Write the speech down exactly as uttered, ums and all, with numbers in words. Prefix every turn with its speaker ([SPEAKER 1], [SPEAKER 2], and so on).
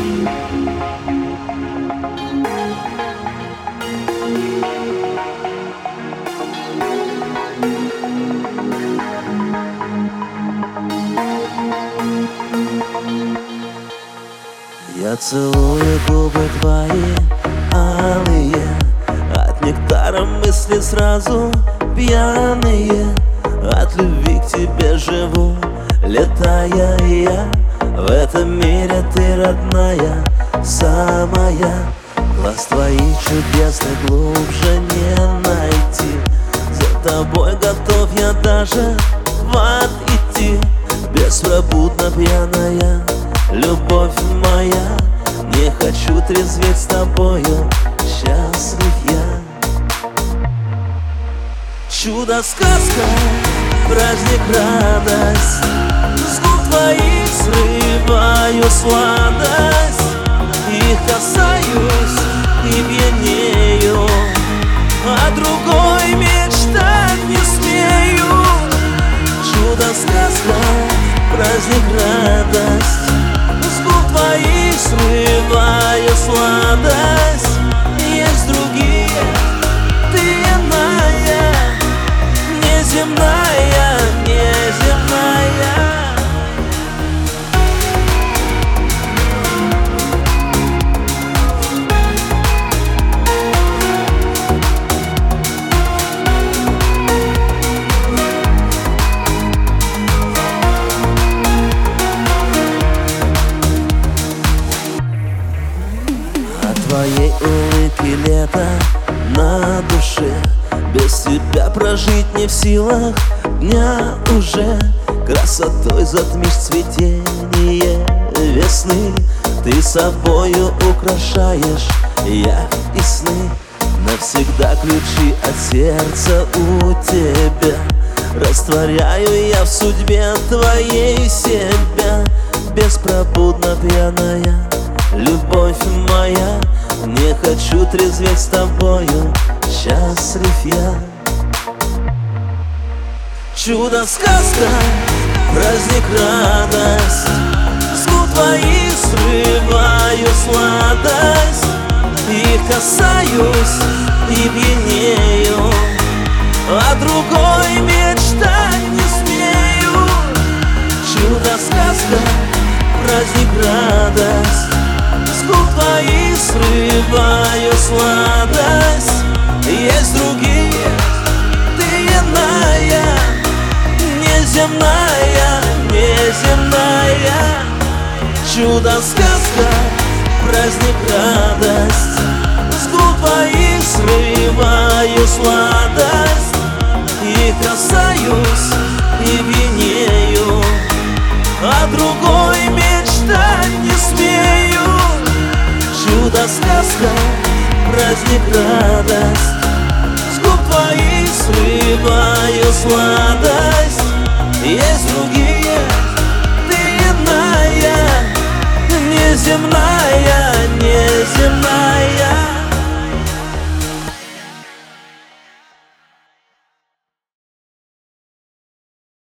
[SPEAKER 1] Я целую губы твои алые, от нектара мысли сразу пьяные. От любви к тебе живу, летая я. В этом мире ты родная, самая. Глаз твоих чудесных глубже не найти. За тобой готов я даже в ад идти. Беспробудно пьяная любовь моя, не хочу трезветь с тобою, счастлив я. Чудо-сказка, праздник, радость, с губ твоих срываю сладость. Их касаюсь и пьянею, а другой мечтать не смею. Чудо-сказка, праздник, радость, с губ твоих срываю сладость. Есть другие, ты иная, неземная, неземная. Твоей улыбки лето на душе, без тебя прожить не в силах дня уже. Красотой затмишь цветение весны, ты собою украшаешь явь и сны. Навсегда ключи от сердца у тебя, растворяю я в судьбе твоей себя. Беспробудно пьяная любовь моя, не хочу трезветь с тобою, счастлив я. Чудо-сказка, праздник, радость, с губ твоих срываю сладость. Их касаюсь и пьянею, а другой мечтать не смею. Чудо-сказка, праздник, радость, с губ твоих срываю сладость. Есть другие, ты иная, неземная, неземная. Чудо-сказка, праздник, радость, с губ твоих срываю сладость. И касаюсь и пьянею, а другой мечтать не смею. Чудо-сказка, праздник, радость, с губ твоих срываю сладость. Есть другие, ты иная, неземная.